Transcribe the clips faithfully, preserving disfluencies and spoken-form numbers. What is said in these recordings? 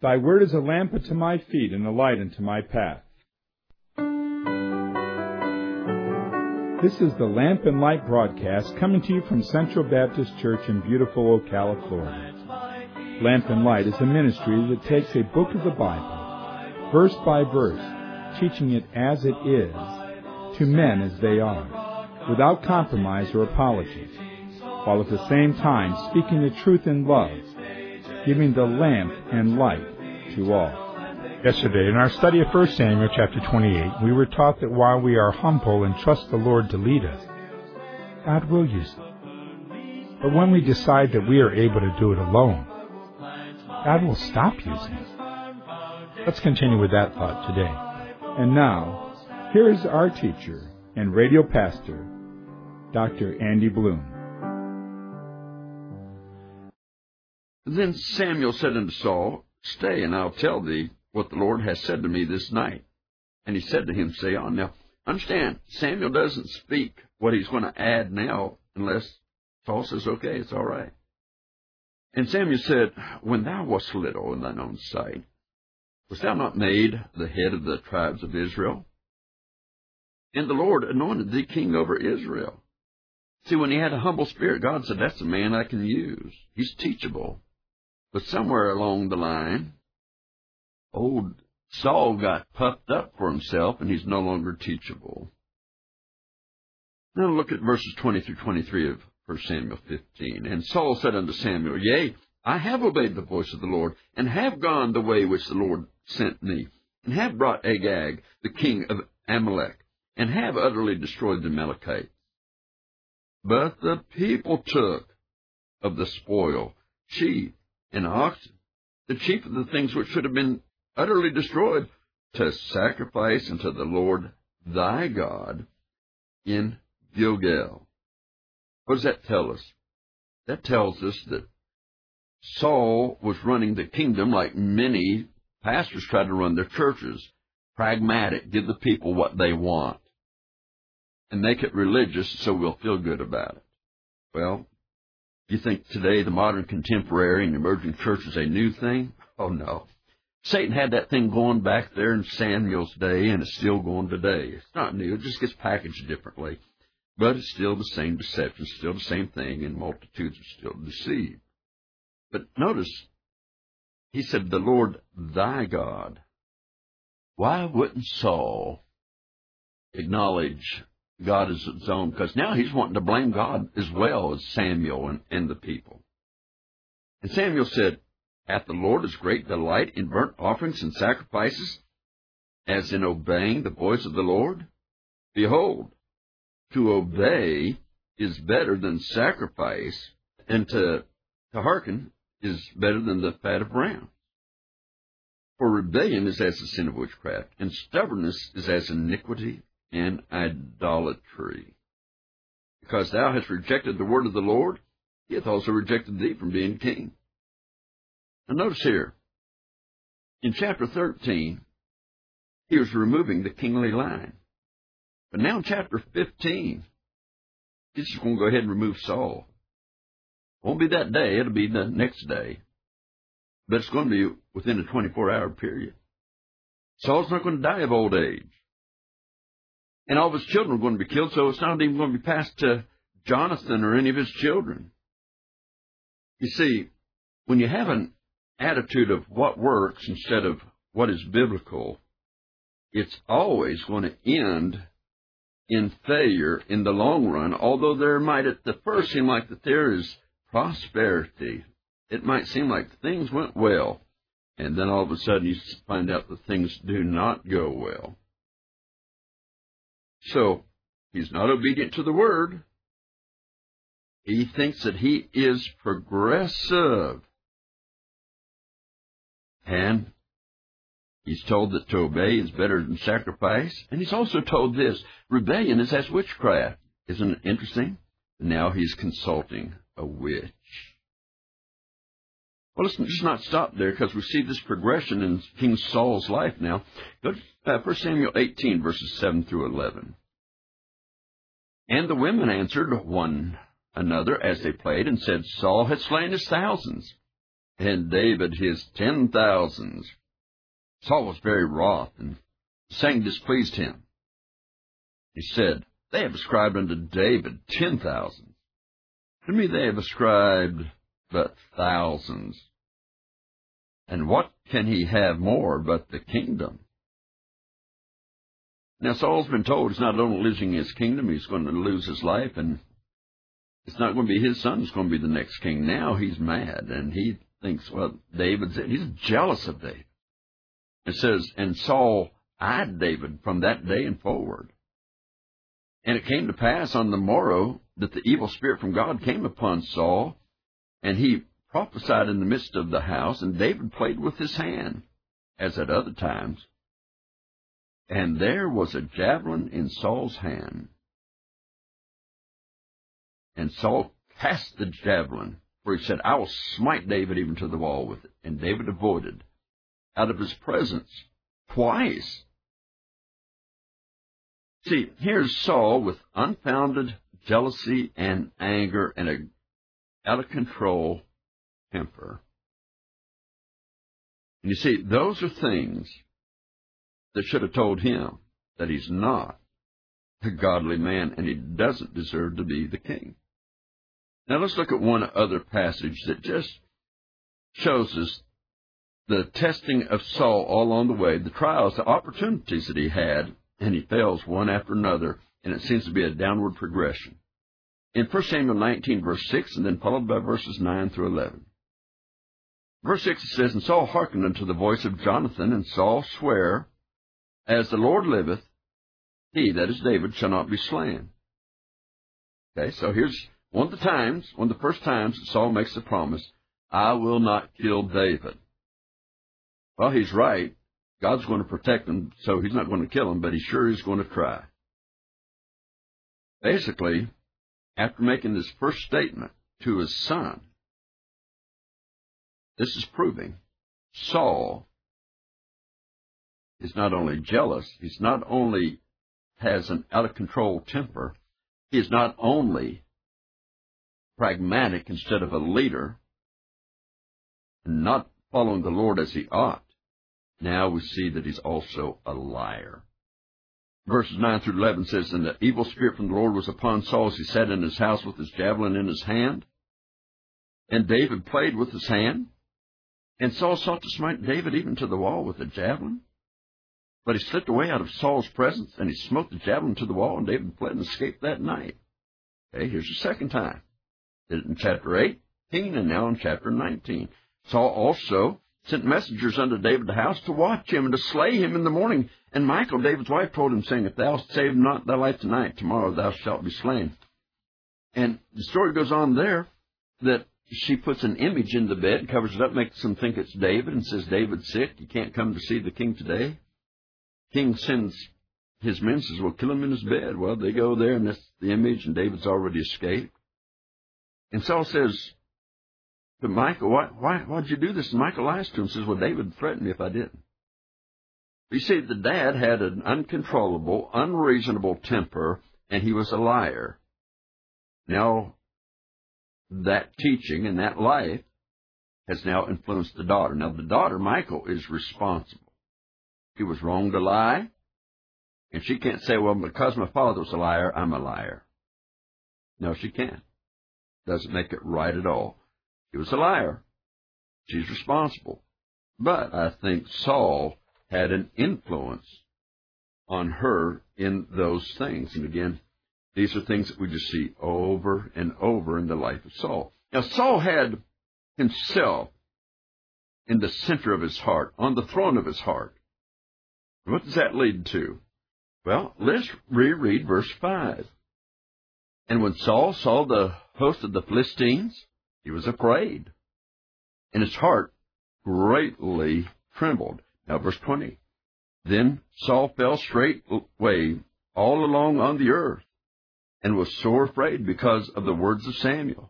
Thy word is a lamp unto my feet and a light unto my path. This is the Lamp and Light broadcast coming to you from Central Baptist Church in beautiful Ocala, Florida. Lamp and Light is a ministry that takes a book of the Bible, verse by verse, teaching it as it is, to men as they are, without compromise or apology, while at the same time speaking the truth in love, giving the lamp and light to all. Yesterday, in our study of First Samuel chapter twenty-eight, we were taught that while we are humble and trust the Lord to lead us, God will use us. But when we decide that we are able to do it alone, God will stop using us. Let's continue with that thought today. And now, here is our teacher and radio pastor, Doctor Andy Bloom. Then Samuel said unto Saul, Stay, and I'll tell thee what the Lord has said to me this night. And he said to him, Say on. Now, understand, Samuel doesn't speak what he's going to add now unless Saul says, okay, it's all right. And Samuel said, When thou wast little in thine own sight, wast thou not made the head of the tribes of Israel? And the Lord anointed thee king over Israel. See, when he had a humble spirit, God said, that's a man I can use. He's teachable. But somewhere along the line, old Saul got puffed up for himself, and he's no longer teachable. Now look at verses twenty through twenty-three of First Samuel fifteen. And Saul said unto Samuel, Yea, I have obeyed the voice of the Lord, and have gone the way which the Lord sent me, and have brought Agag, the king of Amalek, and have utterly destroyed the Amalekites. But the people took of the spoil sheep and oxen, the chief of the things which should have been utterly destroyed, to sacrifice unto the Lord thy God in Gilgal. What does that tell us? That tells us that Saul was running the kingdom like many pastors try to run their churches. Pragmatic, give the people what they want, and make it religious so we'll feel good about it. Well, do you think today the modern contemporary and emerging church is a new thing? Oh, no. Satan had that thing going back there in Samuel's day, and it's still going today. It's not new. It just gets packaged differently. But it's still the same deception, still the same thing, and multitudes are still deceived. But notice, he said, the Lord thy God. Why wouldn't Saul acknowledge God as his own? Because now he's wanting to blame God as well as Samuel and, and the people. And Samuel said, Hath the Lord as great delight in burnt offerings and sacrifices as in obeying the voice of the Lord? Behold, to obey is better than sacrifice, and to, to hearken is better than the fat of rams. For rebellion is as the sin of witchcraft, and stubbornness is as iniquity and idolatry. Because thou hast rejected the word of the Lord, he hath also rejected thee from being king. Now notice here, in chapter thirteen, he was removing the kingly line. But now in chapter fifteen, he's just going to go ahead and remove Saul. Won't be that day, it'll be the next day. But it's going to be within a twenty-four hour period. Saul's not going to die of old age. And all of his children are going to be killed, so it's not even going to be passed to Jonathan or any of his children. You see, when you have an attitude of what works instead of what is biblical, it's always going to end in failure in the long run, although there might at the first seem like that there is prosperity. It might seem like things went well, and then all of a sudden you find out that things do not go well. So, he's not obedient to the word. He thinks that he is progressive. And he's told that to obey is better than sacrifice. And he's also told this, rebellion is as witchcraft. Isn't it interesting? Now he's consulting a witch. Well, let's just not stop there, because we see this progression in King Saul's life now. Go to uh, First Samuel eighteen, verses seven through eleven. And the women answered one another as they played, and said, Saul hath slain his thousands, and David his ten thousands. Saul was very wroth, and the saying displeased him. He said, They have ascribed unto David ten thousands. To me they have ascribed but thousands. And what can he have more but the kingdom? Now Saul's been told he's not only losing his kingdom, he's going to lose his life, and it's not going to be his son who's going to be the next king. Now he's mad, and he thinks, well, David's it. He's jealous of David. It says, and Saul eyed David from that day and forward. And it came to pass on the morrow that the evil spirit from God came upon Saul, and he prophesied in the midst of the house, and David played with his hand, as at other times. And there was a javelin in Saul's hand. And Saul cast the javelin, for he said, I will smite David even to the wall with it. And David avoided out of his presence twice. See, here's Saul with unfounded jealousy and anger and a out-of-control temper. And you see, those are things that should have told him that he's not a godly man and he doesn't deserve to be the king. Now let's look at one other passage that just shows us the testing of Saul all along the way, the trials, the opportunities that he had, and he fails one after another, and it seems to be a downward progression. In First Samuel nineteen, verse six, and then followed by verses nine through eleven. Verse six it says, And Saul hearkened unto the voice of Jonathan, and Saul sware, As the Lord liveth, he, that is David, shall not be slain. Okay, so here's one of the times, one of the first times that Saul makes the promise, I will not kill David. Well, he's right. God's going to protect him, so he's not going to kill him, but he sure is going to try. Basically, after making this first statement to his son, this is proving Saul is not only jealous, he's not only has an out-of-control temper, he is not only pragmatic instead of a leader, and not following the Lord as he ought. Now we see that he's also a liar. Verses nine through eleven says, And the evil spirit from the Lord was upon Saul as he sat in his house with his javelin in his hand. And David played with his hand. And Saul sought to smite David even to the wall with a javelin. But he slipped away out of Saul's presence, and he smote the javelin to the wall, and David fled and escaped that night. Okay, here's the second time. Did it in chapter eighteen, and now in chapter nineteen. Saul also sent messengers unto David the house to watch him and to slay him in the morning. And Michal, David's wife, told him, saying, If thou save not thy life tonight, tomorrow thou shalt be slain. And the story goes on there that she puts an image in the bed, covers it up, makes them think it's David, and says, David's sick, you can't come to see the king today. King sends his men, says, well, kill him in his bed. Well, they go there, and that's the image, and David's already escaped. And Saul says to Michal, why, why, why'd you do this? And Michal lies to him, says, well, David threatened me if I didn't. You see, the dad had an uncontrollable, unreasonable temper, and he was a liar. Now, that teaching and that life has now influenced the daughter. Now, the daughter, Michal, is responsible. He was wrong to lie, and she can't say, well, because my father was a liar, I'm a liar. No, she can't. Doesn't make it right at all. He was a liar. She's responsible. But I think Saul had an influence on her in those things. And again, these are things that we just see over and over in the life of Saul. Now, Saul had himself in the center of his heart, on the throne of his heart. What does that lead to? Well, let's reread verse five. And when Saul saw the host of the Philistines, he was afraid, and his heart greatly trembled. Now, verse twenty. Then Saul fell straightway all along on the earth, and was sore afraid because of the words of Samuel.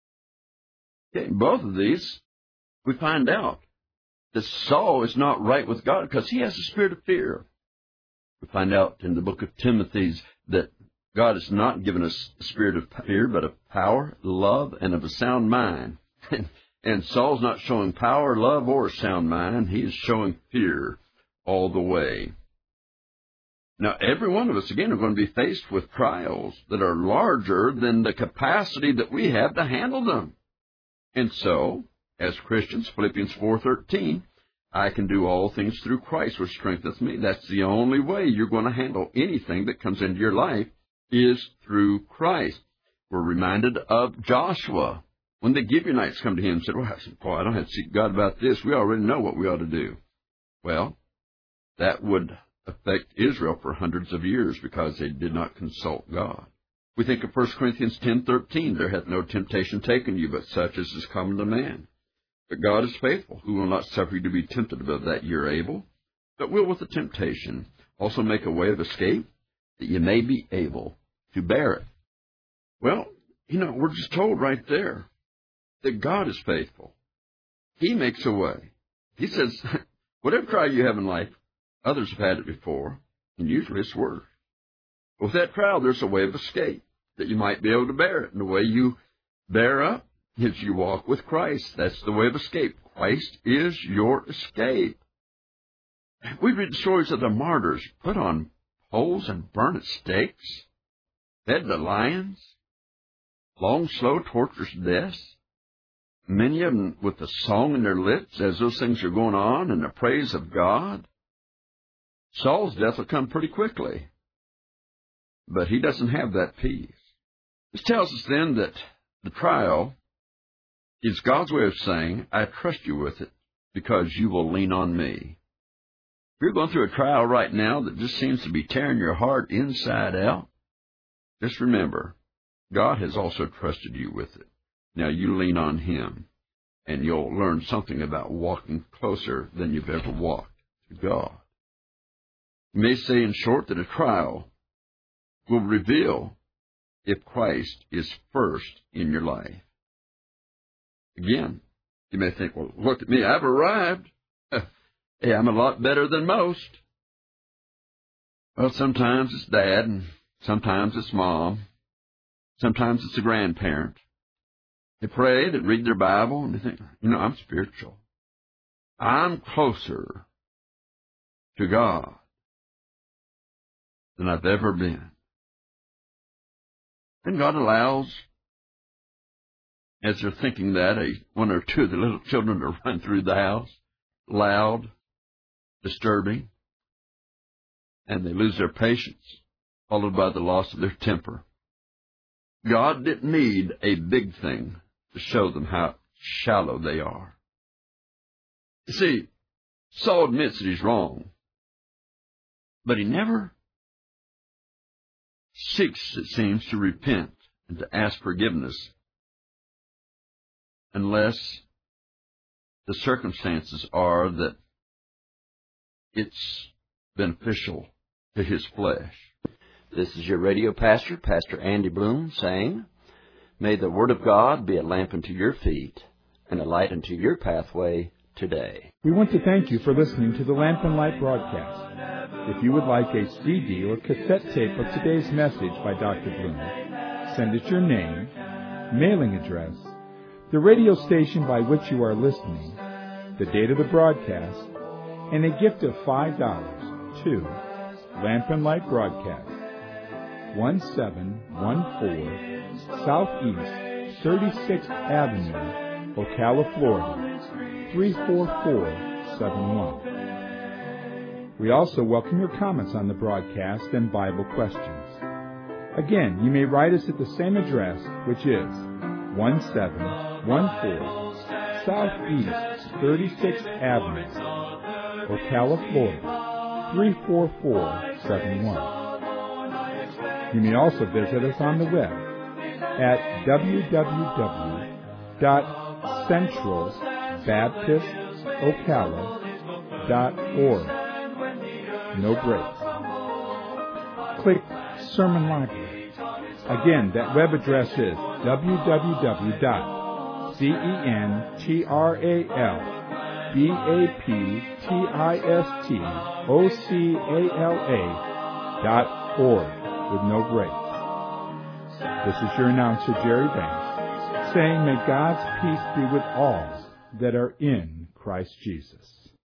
Okay, both of these, we find out that Saul is not right with God because he has a spirit of fear. We find out in the book of Timothy that God has not given us a spirit of fear, but of power, love, and of a sound mind. And, And Saul's not showing power, love, or sound mind. He is showing fear all the way. Now, every one of us, again, are going to be faced with trials that are larger than the capacity that we have to handle them. And so, as Christians, Philippians four thirteen, I can do all things through Christ, which strengthens me. That's the only way you're going to handle anything that comes into your life is through Christ. We're reminded of Joshua. When the Gibeonites come to him and said, well, boy, I don't have to seek God about this. We already know what we ought to do. Well, that would affect Israel for hundreds of years because they did not consult God. We think of First Corinthians ten thirteen, there hath no temptation taken you, but such as is common to man. But God is faithful, who will not suffer you to be tempted above that you're able, but will with the temptation also make a way of escape, that you may be able to bear it. Well, you know, we're just told right there that God is faithful. He makes a way. He says, whatever trial you have in life, others have had it before, and usually it's worse. With that trial, there's a way of escape, that you might be able to bear it. And the way you bear up is you walk with Christ. That's the way of escape. Christ is your escape. We read the stories of the martyrs put on poles and burned at stakes, fed to lions, long, slow, torturous deaths, many of them with a song in their lips as those things are going on and the praise of God. Saul's death will come pretty quickly, but he doesn't have that peace. This tells us then that the trial is God's way of saying, I trust you with it because you will lean on me. If you're going through a trial right now that just seems to be tearing your heart inside out, just remember, God has also trusted you with it. Now you lean on Him, and you'll learn something about walking closer than you've ever walked to God. You may say, in short, that a trial will reveal if Christ is first in your life. Again, you may think, well, look at me, I've arrived. Hey, I'm a lot better than most. Well, sometimes it's dad, and sometimes it's mom. Sometimes it's a grandparent. They pray, they read their Bible, and they think, you know, I'm spiritual. I'm closer to God than I've ever been. And God allows, as they're thinking that, a, one or two of the little children to run through the house, loud, disturbing, and they lose their patience, followed by the loss of their temper. God didn't need a big thing to show them how shallow they are. You see, Saul admits that he's wrong, but he never seeks, it seems, to repent and to ask forgiveness unless the circumstances are that it's beneficial to his flesh. This is your radio pastor, Pastor Andy Bloom, saying, may the Word of God be a lamp unto your feet and a light unto your pathway today. We want to thank you for listening to the Lamp and Light broadcast. If you would like a C D or cassette tape of today's message by Doctor Bloom, send us your name, mailing address, the radio station by which you are listening, the date of the broadcast, and a gift of five dollars to Lamp and Light Broadcast, one seven one four Southeast thirty-sixth Avenue, Ocala, Florida, three four four seven one. We also welcome your comments on the broadcast and Bible questions. Again, you may write us at the same address, which is one seven one four Southeast thirty-sixth Avenue, Ocala, Florida, three four four seven one. You may also visit us on the web at w w w dot central baptist ocala dot org. No breaks. Click Sermon Library. Again, that web address is w w w dot central baptist ocala dot org with no breaks. This is your announcer, Jerry Banks, saying, may God's peace be with all that are in Christ Jesus.